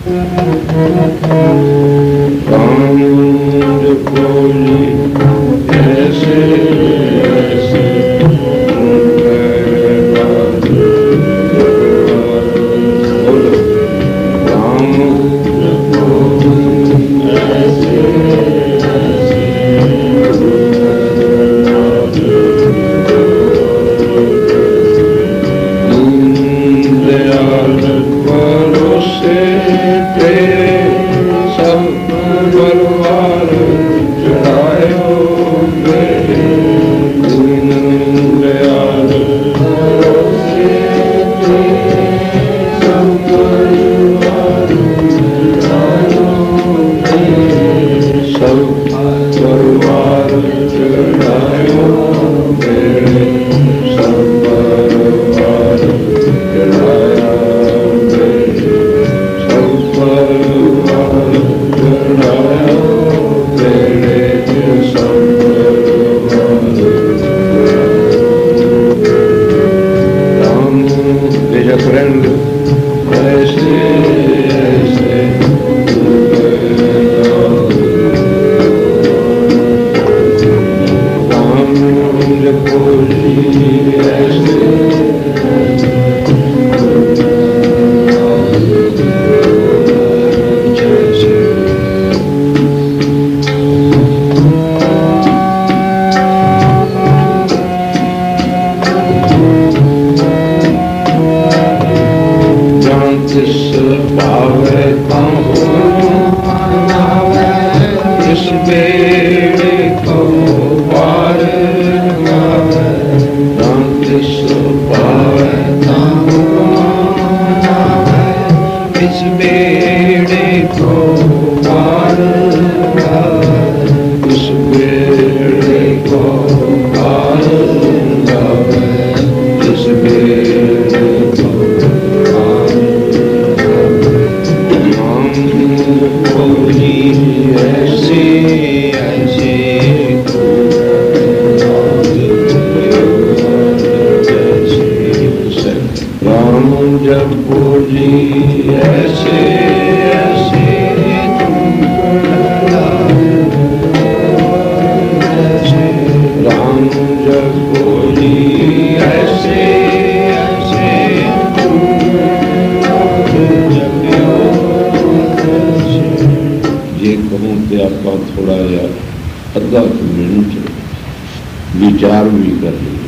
विचार भी कर लिए।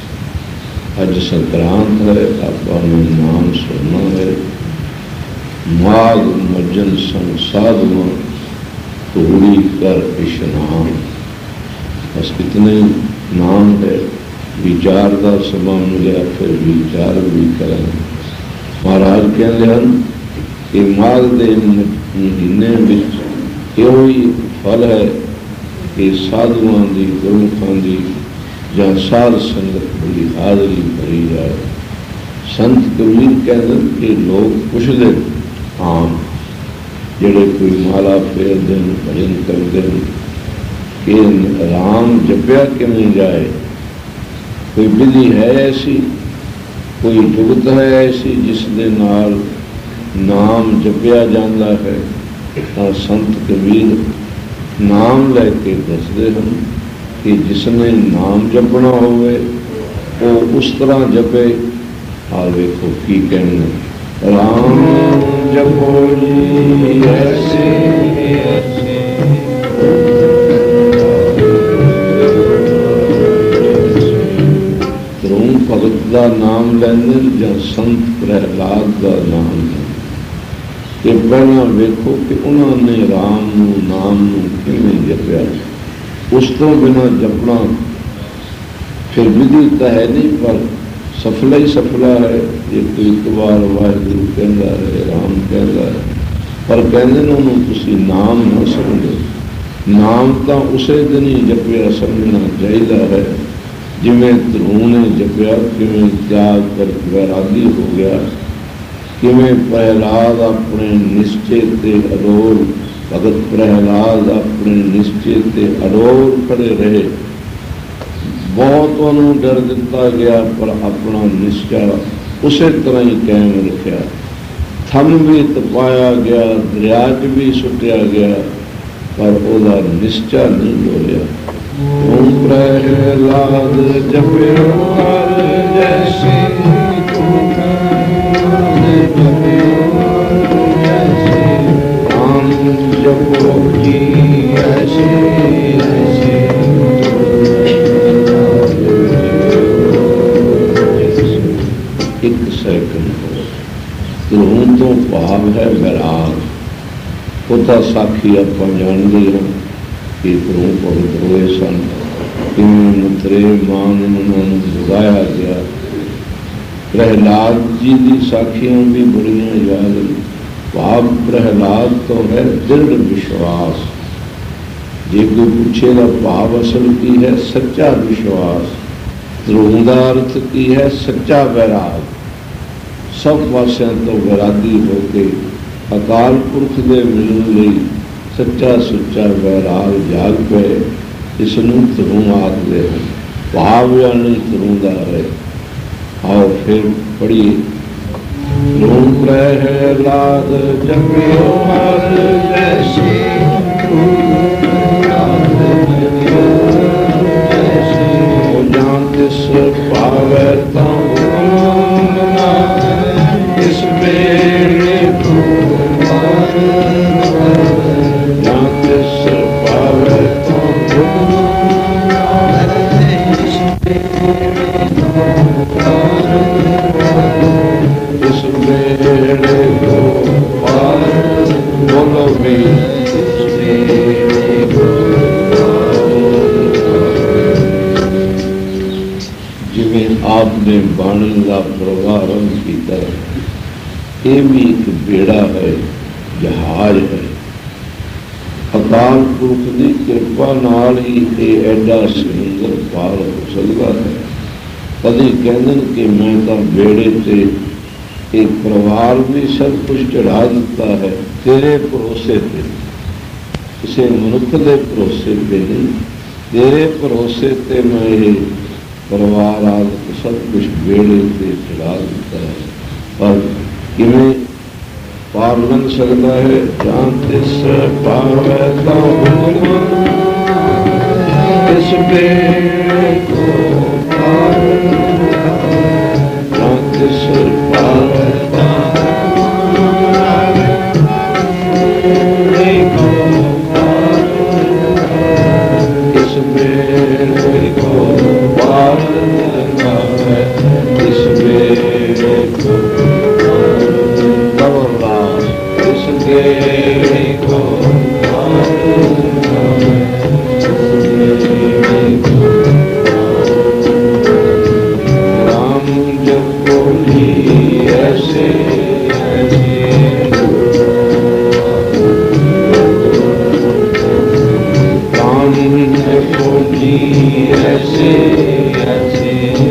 अज संक्रांत है, आपा नाम सुनना है। माघ मज्जन संग साधुआ तोड़ी कर इशनान। बस इतने नाम है। विचार का समा मिले फिर विचार भी करें। महाराज कहते हैं कि माघ के महीने में यो ही फल है कि साधुओं की गुरमुखां की ਜਾਂ ਸਾਧ ਸੰਗਤ ਦੀ ਹਾਜ਼ਰੀ ਭਰੀ ਜਾਏ। ਸੰਤ ਕਬੀਰ ਕਹਿੰਦੇ ਕਿ ਲੋਕ ਪੁੱਛਦੇ ਆਮ ਜਿਹੜੇ ਕੋਈ ਮਾਲਾ ਫੇਰਦੇ ਨੇ, ਭਜਨ ਕਰਦੇ ਨੇ ਕਿ ਰਾਮ ਜਪਿਆ ਕਿਵੇਂ ਜਾਏ। ਕੋਈ ਵਿਧੀ ਹੈ ਐਸੀ, ਕੋਈ ਜੁਗਤ ਹੈ ਐਸੀ ਜਿਸ ਦੇ ਨਾਲ ਨਾਮ ਜਪਿਆ ਜਾਂਦਾ ਹੈ। ਤਾਂ ਸੰਤ ਕਬੀਰ ਨਾਮ ਲੈ ਕੇ ਦੱਸਦੇ ਹਨ कि जिसने नाम जपना होवे वो उस तरह जपे। आ देखो की कहने राम जपो जी ऐसे ध्रुव भगत का नाम लेंदे या संत प्रहलाद का नाम लेंदे। ये पहला वेखो कि उन्होंने राम नू नाम नू किवें जपया। उस तो बिना जपना फिर विधि तो है नहीं, पर सफला ही सफला है। ये कोई एक बार वाहिगुरु कहता है, राम कहता है, पर कहते उन्होंने तुसी नाम ना समझो। नाम तो उसे दिन ही जपिया समझना चाहिए है जिमें ध्रुव ने जपिया। किमें त्याग कर वैरागी हो गया, किमें प्रहलाद अपने निश्चय ते अडोल भगत प्रहलाद अपने निश्चय ते अडोल खड़े रहे। बहुत उन्होंने डर दिता गया पर अपना निश्चय उस तरह ही कायम रखा। ਥੰਮ ਵੀ ਤਪਾਇਆ ਗਿਆ, ਦਰਿਆ 'ਚ ਵੀ ਸੁੱਟਿਆ ਗਿਆ, ਪਰ ਉਹਦਾ ਨਿਸ਼ਚਾ ਨਹੀਂ ਡੋਲਿਆ। ਓਮ ਪ੍ਰਹਿਲਾਦ ਜਪਿਓ ਹਰ ਜੈਸੀ ਨਾਮ ਜਪੋ ਜੀ ਐਸੇ ਐਸੇ। ਇੱਕ ਸੈਕਿੰਡ ਧਰੂਮ ਤੋਂ ਭਾਵ ਹੈ ਵੈਰਾਗ। ਉਹਦਾ ਸਾਖੀ ਆਪਾਂ ਜਾਣਦੇ ਹਾਂ ਕਿ ਧਰੂਮ ਭਗਤ ਹੋਏ ਸਨ, ਕਿਵੇਂ ਮੁਤਰੇ ਮਾਨ ਉਹਨਾਂ ਨੂੰ ਬੁਲਾਇਆ ਗਿਆ। ਪ੍ਰਹਿਲਾਦ ਜੀ ਦੀ ਸਾਖੀਆਂ ਵੀ ਬੜੀਆਂ ਯਾਦ ਨੇ। ਭਾਵ ਪ੍ਰਹਿਲਾਦ ਤੋਂ ਹੈ ਦ੍ਰਿੜ ਵਿਸ਼ਵਾਸ। ਜੇ ਕੋਈ ਪੁੱਛੇ ਦਾ ਭਾਵ ਅਸਲ ਕੀ ਹੈ, ਸੱਚਾ ਵਿਸ਼ਵਾਸ। ਧਰੂਮ ਦਾ ਅਰਥ ਕੀ ਹੈ, ਸੱਚਾ ਵੈਰਾਗ। ਸਭ ਪਾਸਿਆਂ ਤੋਂ ਵੈਰਾਗੀ ਹੋ ਕੇ ਅਕਾਲ ਪੁਰਖ ਦੇ ਮਿਲਣ ਲਈ ਸੱਚਾ ਸੁੱਚਾ ਵੈਰਾਗ ਜਾਗ ਪਏ। ਇਸ ਨੂੰ ਧਰੂਮ ਆਖਦੇ ਹਨ। ਭਾਵ ਯਾਨੀ ਧਰੂਮ ਦਾ ਹੈ। ਆਓ ਫਿਰ ਪੜ੍ਹੀਏ। ਧਰੂਮ ਪ੍ਰਹਿਲਾਦ ਜਪਿਓ ਹਰ ਜੈਸੀ, ਉਹ ਜਾਨ ਤਿਸ ਪਾਵੈ ਤਾਂ ਹੁਕਮ ਨਾ, ਇਸ ਵੇਲੇ ਜਾਨ ਤਿਸ ਪਾਵੈ ਤਾਂ ਹੁਕਮ ਨਾ, ਇਸ ਵੇਲੇ ਬੋਲੋ ਵੀ ਜਿਵੇਂ ਆਪ ਨੇ ਬਾਣੀ ਦਾ ਪ੍ਰਵਾਰੰਭ ਕੀਤਾ। ਇਹ ਵੀ ਇੱਕ ਬੇੜਾ ਹੈ, ਜਹਾਜ਼ ਹੈ। ਅਕਾਲ ਪੁਰਖ ਦੀ ਕਿਰਪਾ ਨਾਲ ਹੀ ਇਹ ਐਡਾ ਸਮੁੰਦਰ ਪਾਰ ਹੋ ਸਕਦਾ ਹੈ। ਕਦੇ ਕਹਿੰਦੇ ਕਿ ਮੈਂ ਤਾਂ ਬੇੜੇ ਤੇ ਇਹ ਪਰਿਵਾਰ ਵੀ ਸਭ ਕੁਝ ਚੜ੍ਹਾ ਦਿੱਤਾ ਹੈ ਤੇਰੇ ਭਰੋਸੇ ਤੇ, ਕਿਸੇ ਮਨੁੱਖ ਦੇ ਭਰੋਸੇ ਤੇ ਨਹੀਂ, ਤੇਰੇ ਭਰੋਸੇ ਤੇ ਮੈਂ ਇਹ ਪਰਿਵਾਰ ਆਦਿ ਸਭ ਕੁਝ ਬੇੜੇ ਤੇ ਚੜ੍ਹਾ ਦਿੱਤਾ ਹੈ। ਪਰ ਕਿਵੇਂ ਪਾਰ ਲੰਘ ਸਕਦਾ ਹੈ? ਜਾਂ ਤਿਸ ਪਾਵੈ ਤਾਂ ਹੁਕਮ, ਇਸ ਬੇੜੇ ਕੋ ਪਾਰ, ਜਾਂ ਤਿਸ ਪਾਵੈ ਤਾਂ ਇਸ ਬੇੜੇ ਕੋ ਪਾਰ ਲੰਘਾਵੇ, ਇਸ ਬੇੜੇ ਕੋ राम जपो जी ऐसे राम जपो जी ऐसे ऐसे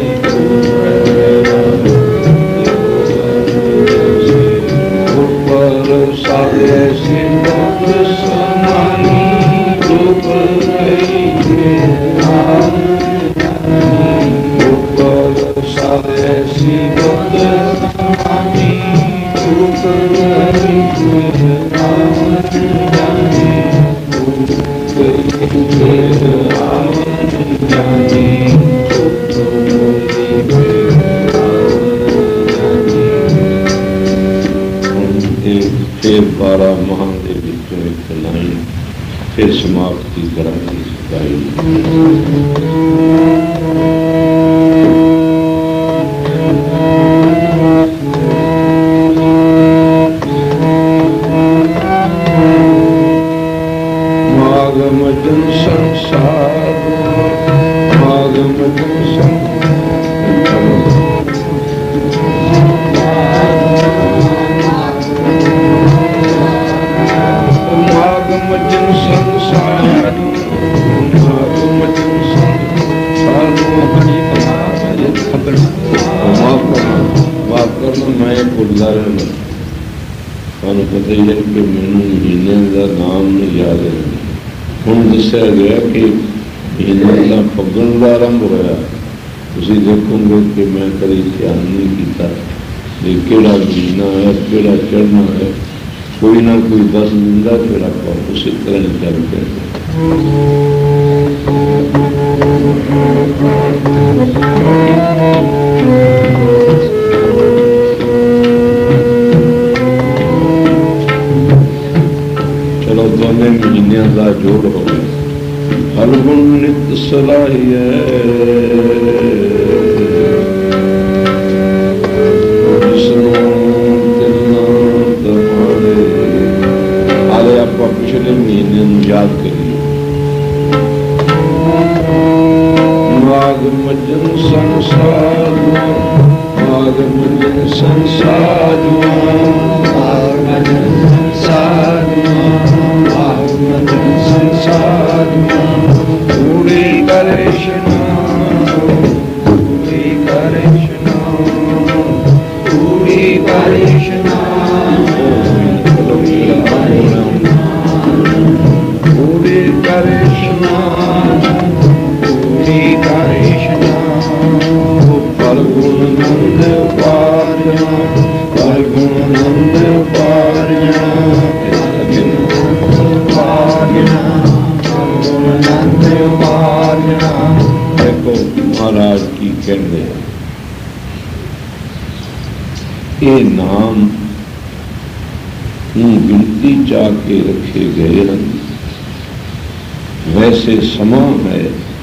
सारे सिमत समानी रूप ऊपर सारे सिमत समानी रूप ਫਿਰ 12 ਮਹਾਂ ਦੇ ਵਿੱਚੋਂ ਇੱਕ ਲਾਈਨ ਫਿਰ ਸਮਾਪਤੀ ਕਰਾਂਗੇ। ਮਾਗਮ ਜਨ ਸੰਸਾਰ, ਮਾਗਮ ਜਨ मैं भुलता रहना। ਤੁਹਾਨੂੰ पता ही है कि मैनू महीने का नाम नहीं याद है। ਹੁਣ ਦੱਸਿਆ ਗਿਆ कि महीने का फगन का आरंभ होया। ਤੁਸੀਂ ਦੇਖੋਗੇ कि मैं कभी ध्यान नहीं किया। भी केड़ा महीना है, केड़ा चढ़ना है, कोई ना कोई दस दिंदा, फिर आप उसी तरह चलते हैं। चलो दोनों महीनों का जोड़ हो गया। फलगुण नित सलाहिए पिछले महीने याद करिए। माघ मजन संसार, माघ मजन संसार, माघ मजन संसार, माघ मजन संसार, पूरी करे स्नान, पूरी करे स्नान, पूरी करे स्नान, पूरी करे स्नान, पूरी करे स्नान। फलगुण नंद पारना, फलगुण नंद पारना, फलगुण नंद पारना। देखो महाराज की कहते हैं, ये नाम गिनती चाह के रखे गए हैं। वैसे समा है,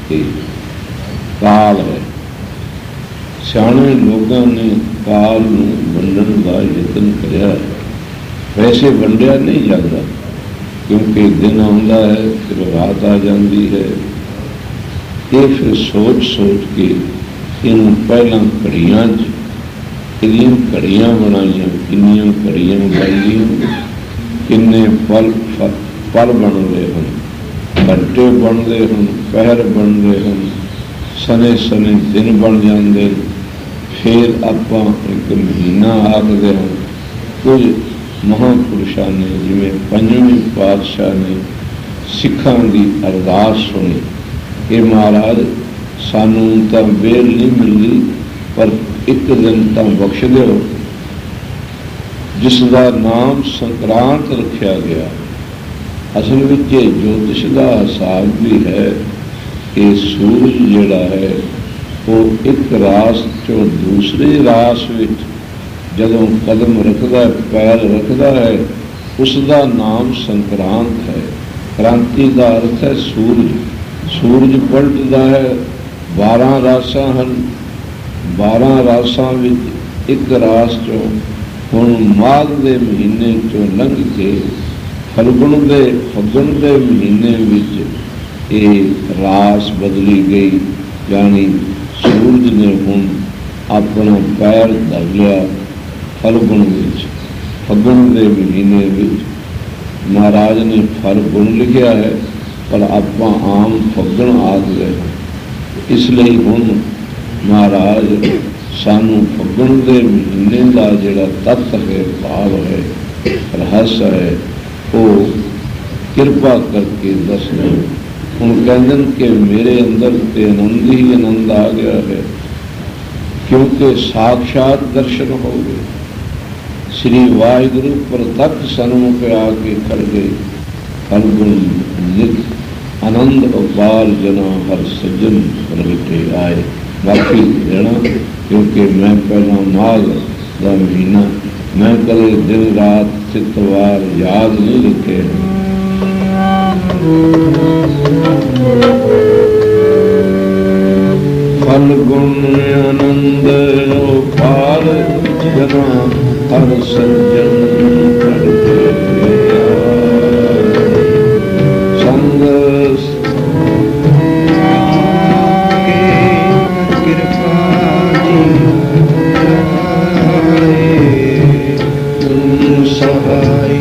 काल है। सियाने लोगों ने काल वंडन का यतन किया है। वैसे वंडिया नहीं जाता, क्योंकि दिन आता है फिर रात आ जाती है। ये फिर सोच सोच के इन पहला घड़ियां किनियां घड़ियां बनाइया, किनियां घड़ियां बनाइया, किन्ने पल बन रहे हैं, घंटे बनते हैं, पहर बनते हैं, सने सने दिन बन जाते। फिर आप एक महीना आखते हैं। कुछ महापुरुषों ने जिमें पंजवीं पातशाह ने सिखा की अरदास सुनी कि महाराज सानू तो बेल नहीं मिलती, पर एक दिन तो बख्श दो जिसका नाम संक्रांत रखा गया। असल में ज्योतिष का हिसाब भी है कि सूरज जिहड़ा है वो एक रास चो दूसरी रास विच जदों कदम रखता है, पैर रखता है, उसका नाम संक्रांत है। क्रांति का अर्थ है सूरज। सूरज पलटता है, 12 रासां हैं, 12 रासां विच एक रास चो हुण माघ के महीने चो लंघ के फलगुण के फगुण के महीने विच ये रास बदली गई। यानी सूरज ने हुण अपना पैर धर लिया फलगुण विच। फगुण के महीने विच महाराज ने फलगुण लिखा है, पर आप आम फगुण आखते हैं। इसलिए हुण महाराज सानू फगुण के महीने का जिहड़ा तत्त है, भाव है, रहस्य है, वो कृपा करके दसना। हम कहते हैं कि मेरे अंदर ते आनंद ही आनंद आ गया है, क्योंकि साक्षात दर्शन हो गए। श्री वाहिगुरु प्रत्यक्ष सन्मुख आके खड़ गए। फलगुण नित आनंद अपार जना हर सज्जन प्रगटे आए। बाकी रहना, क्योंकि मैं पहला माघ का महीना मैं कदे दिन रात चितवार याद नहीं रखे। फलगुण आनंद पार जना हर सज्जन करते संग कृपा सहाय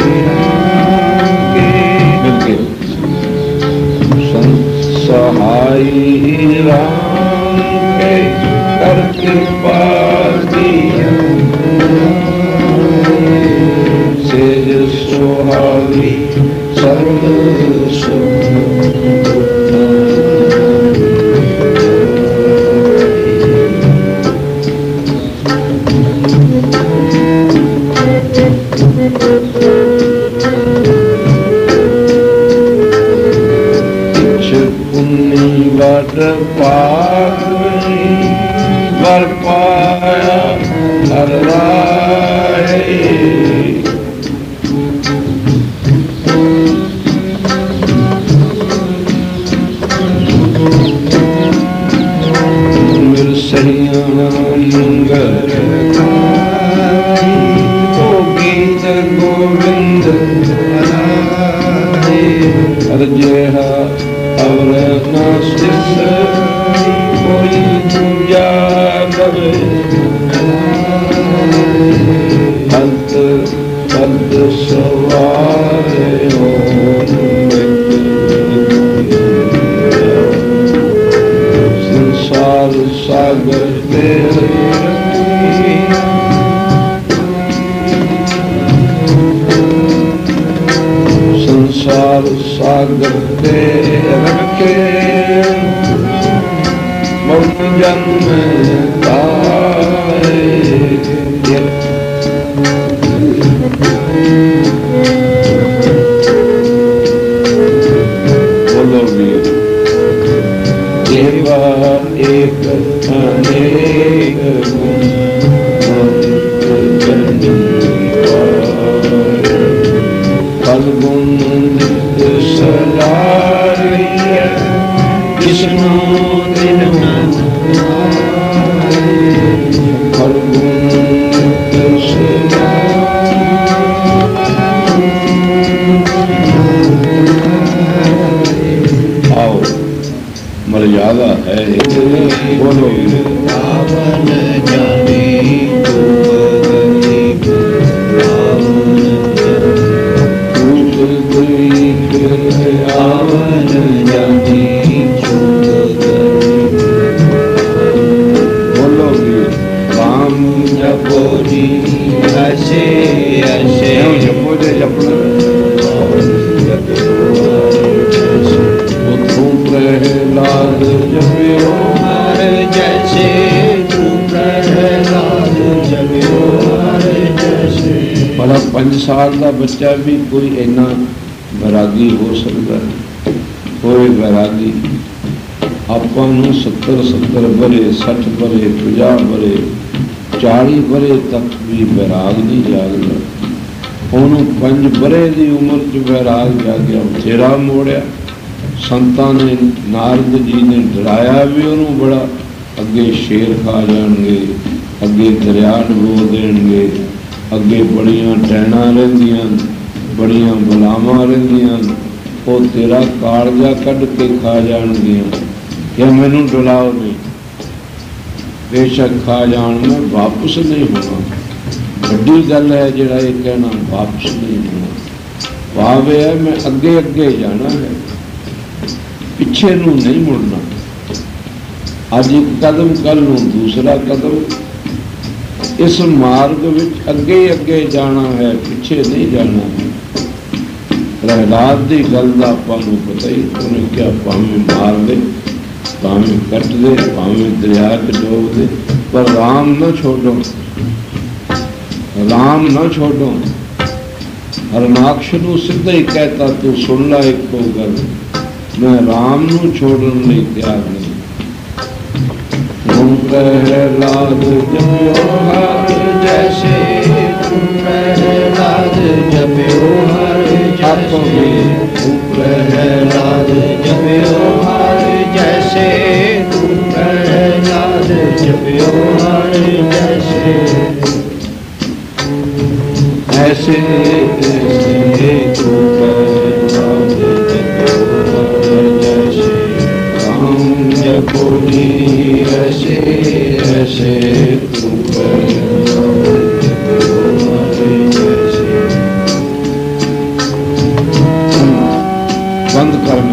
सहाय राम के कर कृपा दिया सेज सुहावी सर्व सुख। ਵਰ ਪਾਗਣੀ ਵਰ ਪਾਇਆ ਹਰ ਰਾਏ ਮਿਲ ਸਹੀਆਂ ਮੰਗਲ ਓ ਗੀਤ ਗੋਵਿੰਦ ਅਰਜਿਹਾ ਅਵਰ ਨਾ ਸਿਸ ਕੋਈ ਦੂਜਾ ਲਵੇ ਅੰਤ ਬੰਦ ਸਵਾਰੇ ਹੋ ਸੰਸਾਰ ਸਾਗਰ ਤੇ ਸੰਸਾਰ ਸਾਗਰ ਤੇ ਰੱਖੇ ਮਨ ਜਨਮ ਤਾਏ ਬੋਲੋ ਵੀਰ ਦੇਵਾ ਏਕ ਅਨੇਕ ਗੁਣ ਫਲ ਗੁਣ ਨਿਤ ਸਲਾਰੀਐ ਜਿਸਨੂੰ ਦਿਨ ਫਲ ਗੁਣ ਨਿਤ ਸਲਾਰੀਐ। ਆਓ ਮਰਿਆਦਾ ਹੈ ਬੋਲੋ ਆਵਨ ਜਾਨੀ ਆਵਨ ਜਾਨੀ ਬੋਲੋ ਰਾਮ ਜਪੋ ਜੀ ਐਸੇ ਐਸੇ ਜਪੋ ਜੇ ਜਪਣਾ ਤੂੰ ਪ੍ਰਹਿਲਾਦ ਜਪਿਓ ਹਰ ਜੈਸੇ ਤੂੰ ਪ੍ਰਹਿਲਾਦ ਜਪਿਓ ਹਰ ਜੈਸੇ। ਭਲਾ 5 ਸਾਲ ਦਾ ਬੱਚਾ ਵੀ ਕੋਈ ਇੰਨਾ ਵੈਰਾਗੀ ਹੋ ਸਕਦਾ ਹੈ? ਕੋਈ ਵੈਰਾਗੀ ਆਪਾਂ ਨੂੰ 70 ਵਰੇ 60 ਵਰੇ 50 ਵਰੇ 40 ਵਰੇ ਤੱਕ ਵੀ ਵੈਰਾਗ ਨਹੀਂ ਜਾਗਦਾ। ਉਹਨੂੰ 5 ਵਰੇ ਦੀ ਉਮਰ 'ਚ ਵੈਰਾਗ ਜਾਗਿਆ, ਤੇਰਾ ਮੋੜਿਆ। ਸੰਤਾਂ ਨੇ ਨਾਰਦ ਜੀ ਨੇ ਡਰਾਇਆ ਵੀ ਉਹਨੂੰ ਬੜਾ, ਅੱਗੇ ਸ਼ੇਰ ਖਾ ਜਾਣਗੇ, ਅੱਗੇ ਦਰਿਆ ਡੁਬੋ ਦੇਣਗੇ, ਅੱਗੇ ਬੜੀਆਂ ਟੈਣਾ ਰਹਿੰਦੀਆਂ, ਬੜੀਆਂ ਬਲਾਵਾਂ ਰਹਿੰਦੀਆਂ, ਉਹ ਤੇਰਾ ਕਾਲਜਾ ਕੱਢ ਕੇ ਖਾ ਜਾਣਗੀਆਂ। ਕਿ ਮੈਨੂੰ ਡੁਲਾਓ ਨਹੀਂ, ਬੇਸ਼ੱਕ ਖਾ ਜਾਣ, ਮੈਂ ਵਾਪਸ ਨਹੀਂ ਹੋਣਾ। ਵੱਡੀ ਗੱਲ ਹੈ ਜਿਹੜਾ ਇਹ ਕਹਿਣਾ ਵਾਪਸ ਨਹੀਂ ਹੋਣਾ। ਭਾਵ ਇਹ ਹੈ ਮੈਂ ਅੱਗੇ ਅੱਗੇ ਜਾਣਾ ਹੈ, ਪਿੱਛੇ ਨੂੰ ਨਹੀਂ ਮੁੜਨਾ। ਅੱਜ ਇੱਕ ਕਦਮ, ਕੱਲ ਨੂੰ ਦੂਸਰਾ ਕਦਮ। ਇਸ ਮਾਰਗ ਵਿੱਚ ਅੱਗੇ ਅੱਗੇ ਜਾਣਾ ਹੈ, ਪਿੱਛੇ ਨਹੀਂ ਜਾਣਾ ਹੈ। ਪ੍ਰਹਿਲਾਦ ਦੀ ਗੱਲ ਦਾ ਆਪਾਂ ਨੂੰ ਪਤਾ ਹੀ, ਉਹਨੇ ਕਿਹਾ ਭਾਵੇਂ ਮਾਰ ਦੇ, ਭਾਵੇਂ ਕੱਟ ਦੇ, ਭਾਵੇਂ ਦਰਿਆ 'ਚ ਡੋਬ ਦੇ, ਪਰ ਰਾਮ ਨਾ ਛੋੜੋ, ਰਾਮ ਨਾ ਛੋੜੋ। ਹਰਨਾਕਸ਼ ਨੂੰ ਸਿੱਧਾ ਹੀ ਕਹਿਤਾ, ਤੂੰ ਸੁਣ ਲੈ ਇੱਕੋ ਗੱਲ, ਮੈਂ ਰਾਮ ਨੂੰ ਛੋੜਨ ਲਈ ਤਿਆਰ ਨਹੀਂ। ਤੂੰ ਪ੍ਰਹਿਲਾਦ ਜਪਿਓ ਹਰ ਜੈਸੇ, ਤੂੰ ਪ੍ਰਹਿਲਾਦ ਜਪਿਓ ਹਰ ਜੈਸੇ, ਤੂੰ ਪ੍ਰਹਿਲਾਦ ਜਪਿਓ ਹਰ ਜੈਸੇ, ਤੂੰ ਪ੍ਰਹਿਲਾਦ ਜਪਿਓ ਹਰ ਜੈਸੇ। ऐसे ऐसे तू प्रहलाद जपो हर जैसे, राम जपो जी ऐसे ऐसे तू प्रहलाद जपो हर जैसे। बंद करना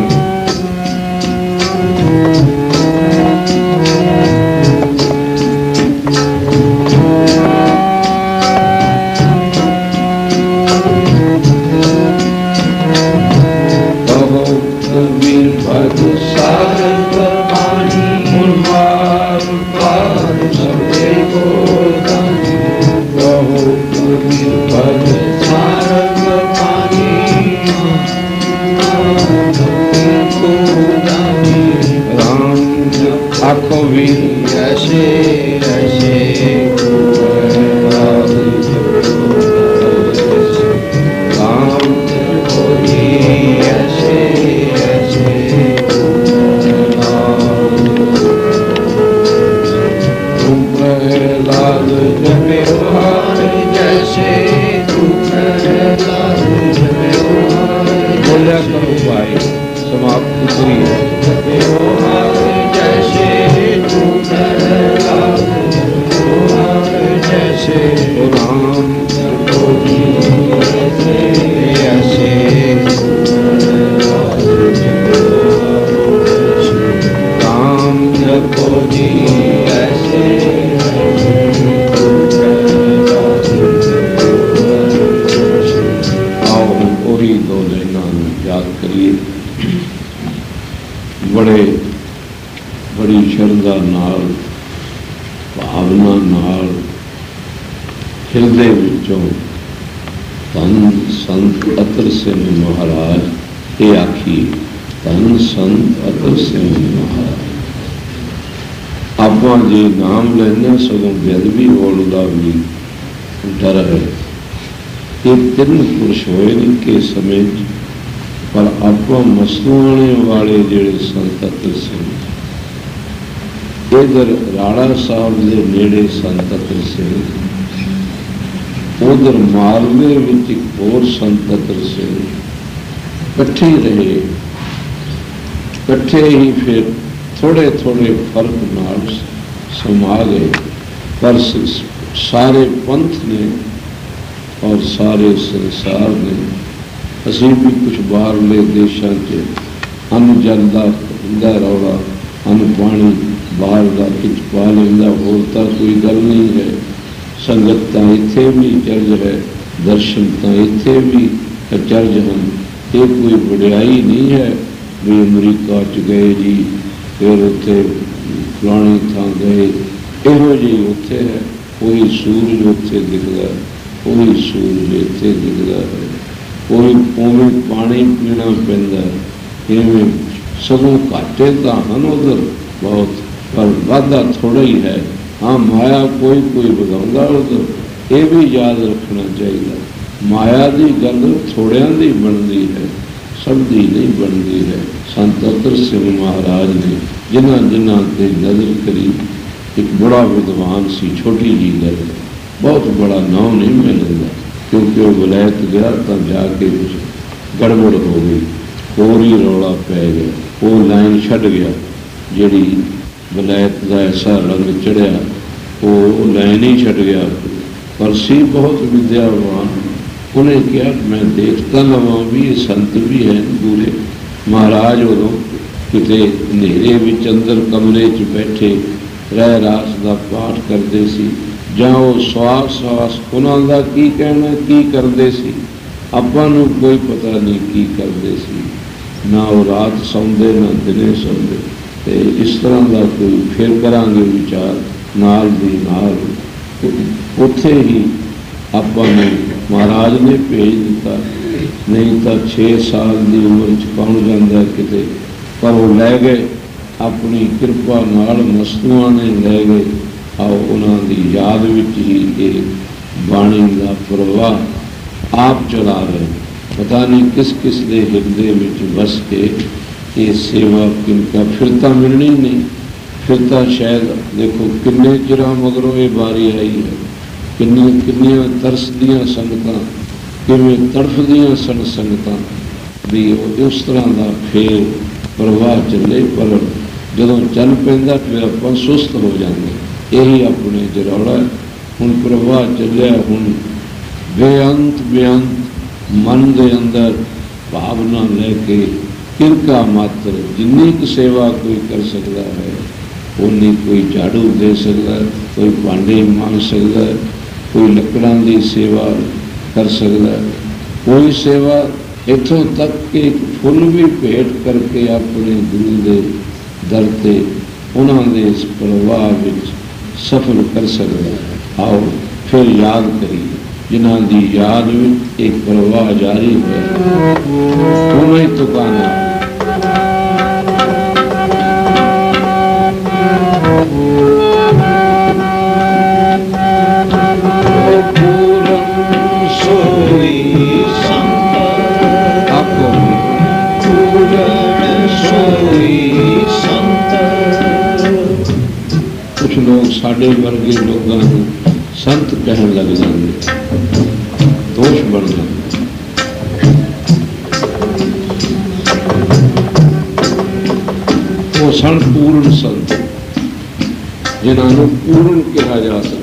गोविंद ऐसे ऐसे प्रहलाद राम गोरी ऐसे ऐसे तुम प्रहलाद जपे जैसे तुम प्रहलाद जपे बोलिया करो भाई समाप्त हुई जैसे तुम प्रहलाद जैसे राम गोरी ऐसे राम जपो जी ऐसे आओ ओही दो लाइनां याद करिए बड़ी शरधा नाल भावना नाल हिरदे विचों धन संत अतर सिंह महाराज ये आखी धन संत अतर सिंह महाराज आप जे नाम लेने सगों बेदबी होने का भी डर है। ये तीन पुरुष होए के समय पर आप मसलूआने वाले जेड़े संत अतर सिंह इधर राणा साहब के नेड़े संत अतर सिंह उधर मालवे विच एक होर संत अतर सिंह कट्ठे रहे कट्ठे ही फिर थोड़े थोड़े फर्क नाल समा गए पर सारे पंथ ने और सारे संसार ने असी भी कुछ बाहरले देशों से अन्न जल का रौला अन्न पानी बाहर का खिंच पा लेंदा होर तां कोई गल नहीं है। संगत तां इत्थे भी चर्ज है दर्शन तां इत्थे भी चर्ज हैं। ये कोई वड्याई नहीं है भी अमरीका च गए जी फिर उत्थे फलानी थां गए इहो जी उत्थे है कोई सूरज उत्थे दिखदा कोई सूरज इत्थे दिखदा है कोई उवें पानी पीना पैंदा इवें सगों घाटे तां हन उधर बहुत पर वाधा थोड़ा ही है। हाँ माया कोई कोई वधाउंदा उधर ये भी याद रखना चाहिए। माया की गल थोड़ियां दी बनती है सब दी नहीं बनती है। संत अतर सिंह महाराज ने जिन्हां जिन्हां ते नज़र करी एक बड़ा विद्वान सी छोटी जी गल बहुत बड़ा नाम नहीं मिलता क्योंकि वो विलायत गया तो जाके कुछ गड़बड़ हो गई होर ही रौला पै गया वो लाइन छड़ गया जिहड़ी विलायत का ऐसा रंग चढ़िया वो लाइन ही छड़ गया पर सी बहुत विद्यावान उन्हें कहा मैं देखता लवां भी ये संत भी हैं पूरे महाराज उदों किते नेरे विच अंदर कमरे च बैठे रह रास का पाठ करते सी जां वो सवास सवास उन्हां दा की कहना की करते सी आपां नूं कोई पता नहीं की करते सी ना वो रात सौंदे ना दिने सौंदे ते इस तरह का कोई फिर करांगे विचार नाल दी नाल उत्थे ही आपां नूं महाराज ने भेज दिता नहीं तो 6 साल की उम्र च कौन जाता किते पर वो लै गए अपनी कृपा नाल मस्तूआं ने लै गए आओ उन्हां दी याद विच ही ये बाणी का प्रवाह आप चला रहे पता नहीं किस किस दे हिरदे विच बस के ये सेवा किनका फिरता मिलनी नहीं फिरता शायद देखो किन्ने चिरां मगरों ये बारी आई है किन्नियां तरसदियां संगतां किवें तड़फदियां सन संगतां भी उस तरह का फेर प्रवाह चले पर जदों चल पैंदा फिर आपां सुस्त हो जाते यही अपने जरौला हुण प्रवाह चलिया हुण बेअंत बेअंत मन के अंदर भावना लैके किरका मात्र जिन्नी क सेवा कोई कर सकता है उन्नी कोई झाड़ू दे सकता कोई भांडे मांग सकता कोई लकड़ां की सेवा कर सकता कोई सेवा इथों तक कि फुल भी भेंट करके अपने गुरु के दर से उन्होंने इस प्रवाह विच सफल कर सकता है। आओ फिर याद करिए जिन्हों की याद में एक प्रवाह जारी है उन्हें तो गाना ਸਾਡੇ ਵਰਗੇ ਲੋਕਾਂ ਨੂੰ ਸੰਤ ਕਹਿਣ ਲੱਗ ਜਾਂਦੇ, ਦੋਸ਼ ਬਣ ਜਾਂਦਾ। ਉਹ ਸਨ ਪੂਰਨ ਸੰਤ, ਜਿਨ੍ਹਾਂ ਨੂੰ ਪੂਰਨ ਕਿਹਾ ਜਾ ਸਕਦਾ।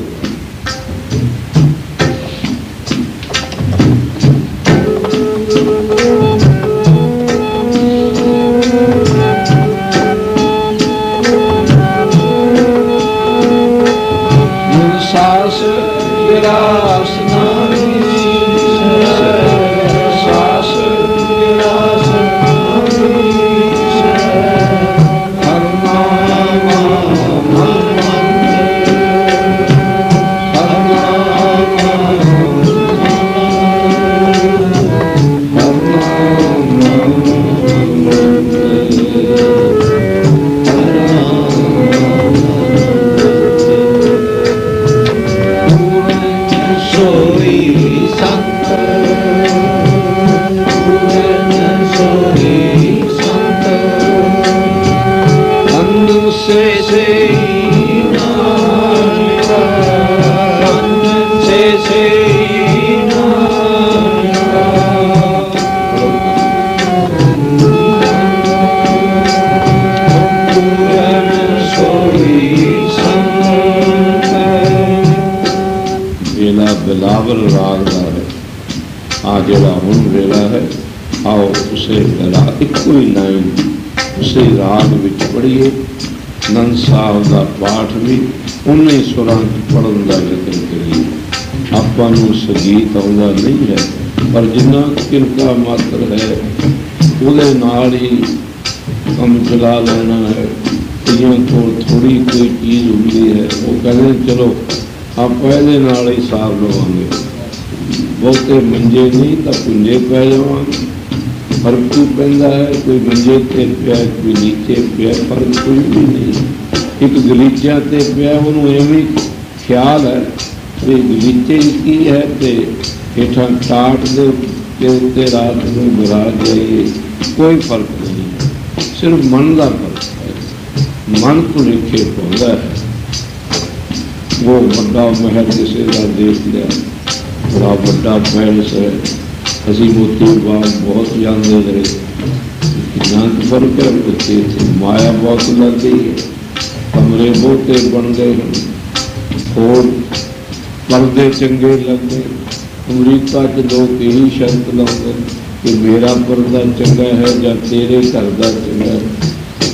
बिलावल राग का है आ जड़ा हुण वेला है, आओ उसे इको ही लाइन उसे राग विच पढ़िए। नंद साहब का पाठ भी उन्हें सुरां पढ़न का यतन करिए। आपां नूं संगीत आउंदा नहीं है, पर जिन्ना किरका मात्र है उहदे नाल ही काम चला लेना है। कईयां कोल थोड़ी कोई चीज़ हुंदी है, वो कहते चलो आप पहले नाल ही साफ लवांगे, बहुते मंजे नहीं तो पुंजे पै जावांगे। फर्क क्यों पैंदा है? कोई मंजे ते पिया, कोई नीचे पिया, फर्क कोई भी नहीं। एक गलीचा ते पिया, उन्होंने एवं ख्याल है भी गलीचे की है तो हेठा टाट के उत्ते रात को बुरा जाइए, कोई फर्क नहीं, सिर्फ मन का फर्क है। मन को लिखे पाता है। वो बड़ा महल किसी का देख लिया, बड़ा बड़ा पैलेस है, असी मोती बाग बहुत जाते रहे, कितना फर्क है। उत्ते माया बहुत लग गई है, कमरे बहुते बन गए हैं और पर्दे चंगे लग गए। अमरीका के लोग यही शर्त लाते कि मेरा पर्दा चंगा है या तेरे घर का चंगा है।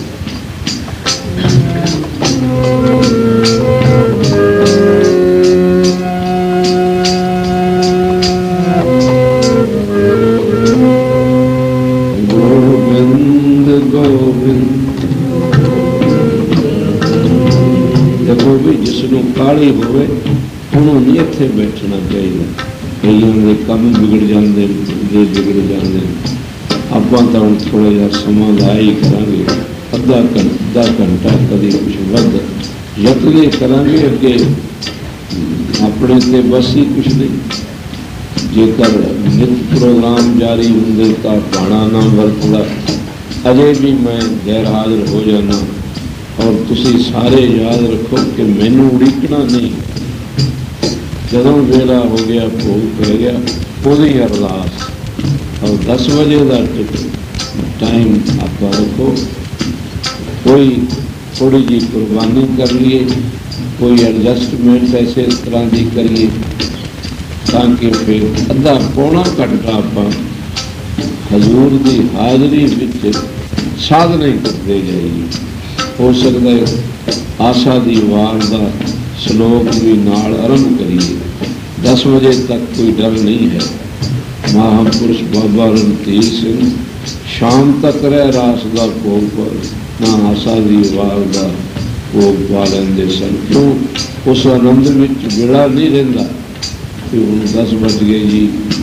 जिसनों काली होवे उन्होंने नहीं इत्थे बैठना चाहिए। कईयों के काम बिगड़ जाते, बिगड़ जाते। आपां तो हम थोड़ा जिहा समा ला ही करांगे, अद्धा घंटा कभी कुछ वध यतने करांगे। अगे अपने ते बस ही कुछ नहीं। जेकर नित प्रोग्राम जारी होंगे तो भाणा ना वरतदा। अजे भी मैं गैर हाजिर हो जाना, और तुसी सारे याद रखो कि मैनू उड़ीकना नहीं। जदों वेला हो गया, भोग पै गया, उहदी अरदास। और 10 बजे का टाइम आप रखो। कोई थोड़ी जी कुर्बानी कर लिए, कोई एडजस्टमेंट ऐसे तरह की करिए ताकि फिर अद्धा पौना घंटा आप हजूर की हाजरी विच साधना ही करते जाइए। हो सकता है आशा की वार का श्लोक भी नाल आरंभ करिए। 10 बजे तक कोई डर नहीं है। महापुरुष बाबा रणधीर सिंह शाम तक रह रास का भोग पर ना आशा की वार का भोग पा लेंदे सन। क्यों? उस आनंद में बेड़ा नहीं रहिंदा कि हुण 10 बज गए जी,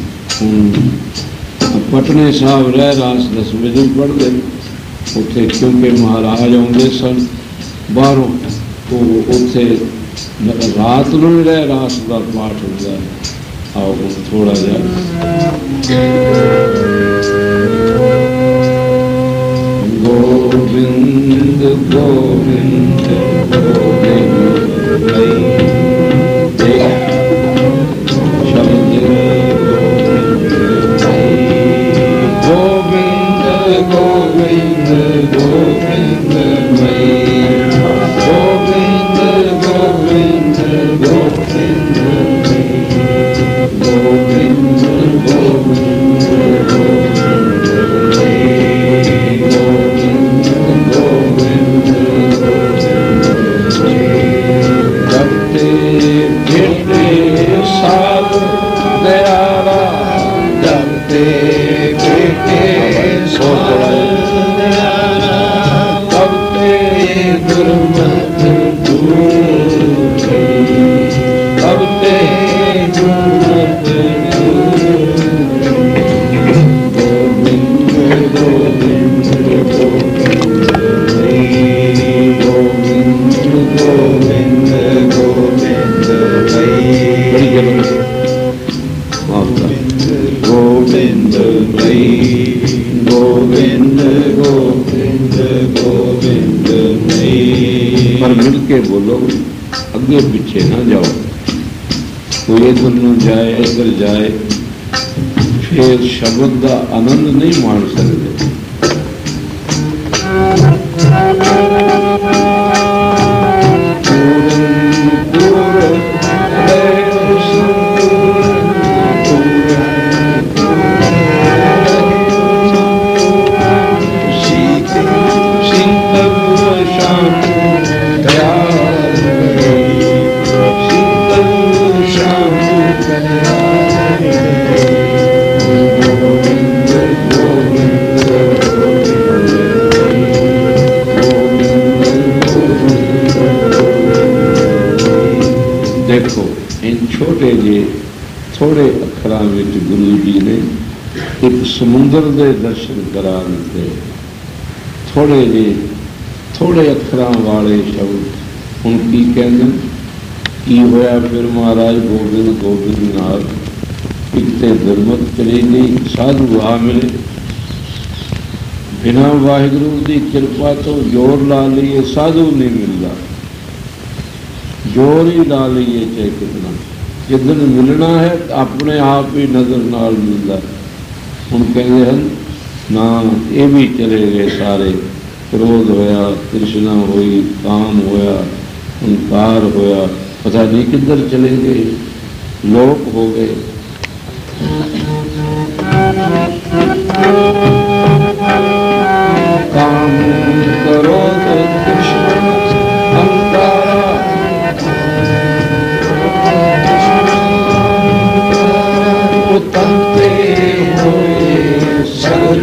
हुण पटने साहब रह रास 10 बजे पढ़ते उत्थे, क्योंकि महाराज आउंदे सन बाहरों, तो उत्थे रात नूं रह रास का पाठ होंदा है। आओ हुण थोड़ा जिहा गोविंद गोविंद गोविंद ਮਈ ਗੋਬਿੰਦ ਗੋਬਿੰਦ ਗੋਬਿੰਦ ਮਈ। ਪਰ ਮਿਲ ਕੇ ਬੋਲੋ, ਅੱਗੇ ਪਿੱਛੇ ਨਾ ਜਾਓ। ਕੋਈ ਇੱਧਰ ਨੂੰ ਜਾਏ ਇੱਧਰ ਜਾਏ, ਫਿਰ ਸ਼ਬਦ ਦਾ ਆਨੰਦ ਨਹੀਂ ਮਾਣ ਸਕਦੇ। ਦੇਖੋ, ਇਨ ਛੋਟੇ ਜਿਹੇ ਥੋੜੇ ਅੱਖਰਾਂ ਵਿੱਚ ਗੁਰੂ ਜੀ ਨੇ ਇੱਕ ਸਮੁੰਦਰ ਦੇ ਦਰਸ਼ਨ ਕਰਾ ਦਿੱਤੇ। ਥੋੜੇ ਜਿਹੇ ਥੋੜੇ ਅੱਖਰਾਂ ਵਾਲੇ ਸ਼ਬਦ। ਹੁਣ ਕੀ ਕਹਿੰਦੇ, ਕੀ ਹੋਇਆ ਫਿਰ ਮਹਾਰਾਜ ਗੋਬਿੰਦ ਗੋਬਿੰਦ ਨਾਲ? ਇੱਕ ਤੇ ਗੁਰਮਤਿ ਚਲੀ ਗਈ, ਸਾਧੂ ਆ ਮਿਲੇ। ਬਿਨਾਂ ਵਾਹਿਗੁਰੂ ਦੀ ਕਿਰਪਾ ਤੋਂ ਜ਼ੋਰ ਲਾ ਲਈਏ ਸਾਧੂ ਨਹੀਂ ਮਿਲਦਾ, ਜ਼ੋਰ ਹੀ ਲਾ ਲਈਏ ਚਾਹੇ ਕਿਤਨਾ। ਜਿੱਦਣ ਮਿਲਣਾ ਹੈ ਆਪਣੇ ਆਪ ਹੀ ਨਜ਼ਰ ਨਾਲ ਮਿਲਦਾ। ਹੁਣ ਕਹਿੰਦੇ ਹਨ ਨਾ, ਇਹ ਵੀ ਚਲੇ ਗਏ ਸਾਰੇ। ਕ੍ਰੋਧ ਹੋਇਆ, ਤ੍ਰਿਸ਼ਨਾ ਹੋਈ, ਕਾਮ ਹੋਇਆ, ਹੰਕਾਰ ਹੋਇਆ, ਪਤਾ ਨਹੀਂ ਕਿੱਧਰ ਚਲੇ ਗਏ, ਲੋਕ ਹੋ ਗਏ। ਕਾਮ ਕ੍ਰੋਧ ਤ੍ਰਿਸ਼ਨਾ ਹੰਕਾਰ ਤੰਤੇ ਹੋਏ ਸਗਲ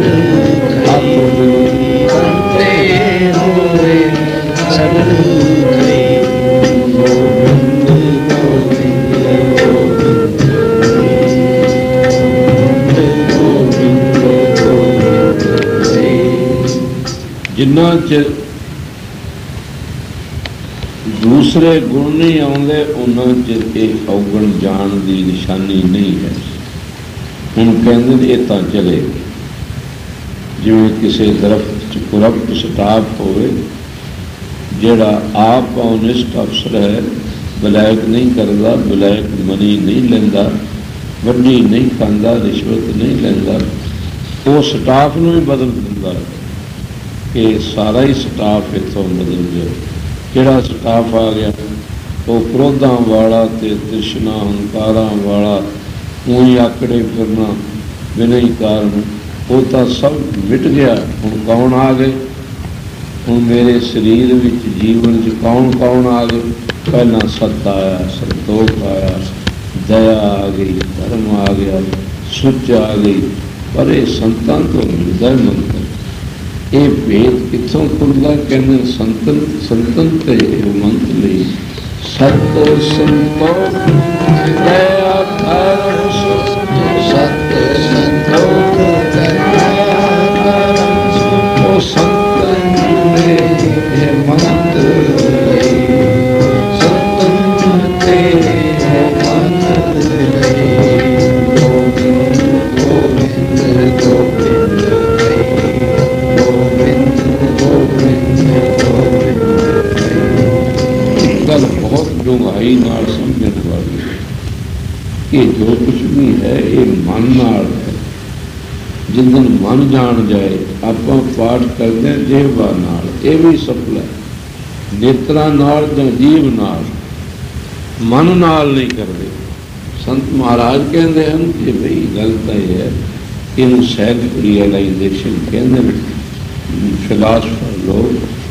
ਤੰਤੇ ਹੋਏ ਸਗਲ ਕਰੇ। ਗੋਬਿੰਦ ਗੋਬਿੰਦ ਗੋਬਿੰਦ ਗੋਬਿੰਦ ਗੋਬਿੰਦ। ਜਿੰਨਾ ਚਿਰ ਦੂਸਰੇ ਗੁਣ ਨਹੀਂ ਆਉਂਦੇ ਉਹਨਾਂ ਚਿਰ ਇਹ ਔਗਣ ਜਾਣ ਦੀ ਨਿਸ਼ਾਨੀ ਨਹੀਂ ਹੈ। ਹੁਣ ਕਹਿੰਦੇ ਨੇ ਇਹ ਤਾਂ ਚਲੇ, ਜਿਵੇਂ ਕਿਸੇ ਦਰਖਤ 'ਚ ਕਰਪਟ ਸਟਾਫ ਹੋਵੇ, ਜਿਹੜਾ ਆਪ ਓਨੈਸਟ ਅਫਸਰ ਹੈ, ਬਲੈਕ ਨਹੀਂ ਕਰਦਾ, ਬਲੈਕ ਮਨੀ ਨਹੀਂ ਲੈਂਦਾ, ਵੱਡੀ ਨਹੀਂ ਖਾਂਦਾ, ਰਿਸ਼ਵਤ ਨਹੀਂ ਲੈਂਦਾ, ਉਹ ਸਟਾਫ ਨੂੰ ਹੀ ਬਦਲ ਦਿੰਦਾ ਕਿ ਸਾਰਾ ਹੀ ਸਟਾਫ ਇੱਥੋਂ ਬਦਲ ਗਿਆ। ਕਿਹੜਾ ਸਟਾਫ ਆ ਗਿਆ? ਉਹ ਕ੍ਰੋਧਾਂ ਵਾਲਾ ਤੇ ਤ੍ਰਿਸ਼ਨਾ ਹੰਕਾਰਾਂ ਵਾਲਾ, ਉਹੀ ਆਕੜੇ ਫਿਰਨਾ ਬਿਨਾਂ ਹੀ ਕਾਰਨ, ਉਹ ਤਾਂ ਸਭ ਮਿਟ ਗਿਆ। ਹੁਣ ਕੌਣ ਆ ਗਏ? ਹੁਣ ਮੇਰੇ ਸਰੀਰ ਵਿੱਚ ਜੀਵਨ 'ਚ ਕੌਣ ਕੌਣ ਆ ਗਏ? ਪਹਿਲਾਂ ਸਤ ਆਇਆ, ਸੰਤੋਖ ਆਇਆ, ਦਇਆ ਆ ਗਈ, ਧਰਮ ਆ ਗਿਆ, ਸੁੱਚ ਆ ਗਈ। ਪਰ ਇਹ ਸੰਤਾਂ ਤੋਂ ਮਿਲਦਾ ਮੰਤਰ। ਇਹ ਭੇਦ ਕਿੱਥੋਂ ਖੁੱਲ੍ਹਦਾ? ਕਹਿੰਦੇ ਸੰਤਨ ਤੇ ਮੰਤ ਲਈ ਸਤ ਸੰਤੋਖ ਦਇਆ ਧਰਮ ਸਤ ਸੰਤੋਖ ਦਇਆ ਧਰਮ। ਉਹ ਸੰਤਨ ਦੇ ਮੰਤ ਲਈ, ਸੰਤਨ ਤੇ ਮੰਤ ਲਈ। ਗੋਬਿੰਦ ਗੋਬਿੰਦ ਗੋਬਿੰਦ ਗੱਲ ਬਹੁਤ ਡੂੰਘਾਈ ਨਾਲ ਸਮਝਣ ਵਾਲੀ ਹੈ ਕਿ ਜੋ ਕੁਛ ਵੀ ਹੈ ਇਹ ਮਨ ਨਾਲ ਹੈ। ਜਿਸ ਦਿਨ ਮਨ ਜਾਣ ਜਾਏ, ਆਪਾਂ ਪਾਠ ਕਰਦੇ ਹਾਂ ਜੀਹਵਾ ਨਾਲ, ਇਹ ਵੀ ਸਫਲ ਹੈ। ਨੇਤਰਾਂ ਨਾਲ ਜਾਂ ਜੀਵ ਨਾਲ, ਮਨ ਨਾਲ ਨਹੀਂ ਕਰਦੇ। ਸੰਤ ਮਹਾਰਾਜ ਕਹਿੰਦੇ ਹਨ ਕਿ ਬਈ ਗੱਲ ਤਾਂ ਇਹ ਹੈ, ਇਹਨੂੰ ਸੈਲਫ ਰਿਅਲਾਈਜੇਸ਼ਨ ਕਹਿੰਦੇ ਨੇ ਫਿਲਾਸਫਰ ਲੋਕ।